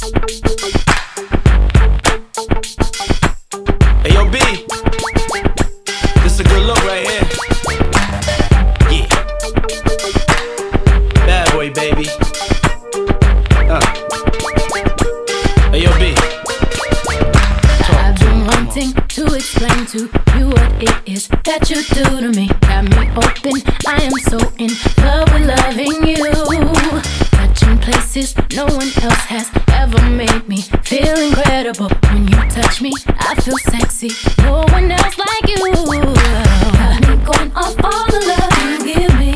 Hey, yo, B, this is a good look right here. Yeah, bad boy, baby. Hey, yo, B, I've been wanting to explain to you what it is that you do to me. Got me open, I am so in love with loving you. Touching places no one else has ever made me feel incredible. When you touch me, I feel sexy. No one else like you. Got me going off all the love you give me.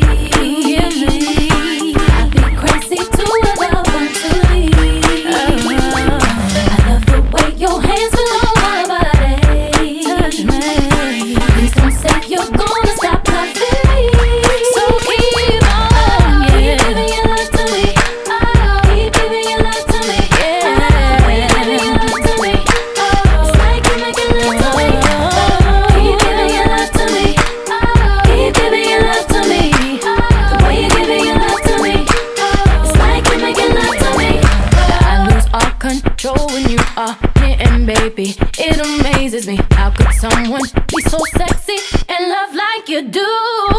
I'd be crazy to ever want to leave. I love the way your hands feel on my body. Touch me. Please don't say you're gonna stop loving me. So keep on, yeah. Keep giving your love to me. Oh, keep giving your love to me. Yeah, keep giving your love to me. Oh, it's like you're making love to me. Oh, keep giving your love to me. Oh, keep giving your love to me. The way you're giving your love to me. It's like you're making love to me. I lose all control when you are near, and baby, it amazes me. How could someone be so sexy and love like you do?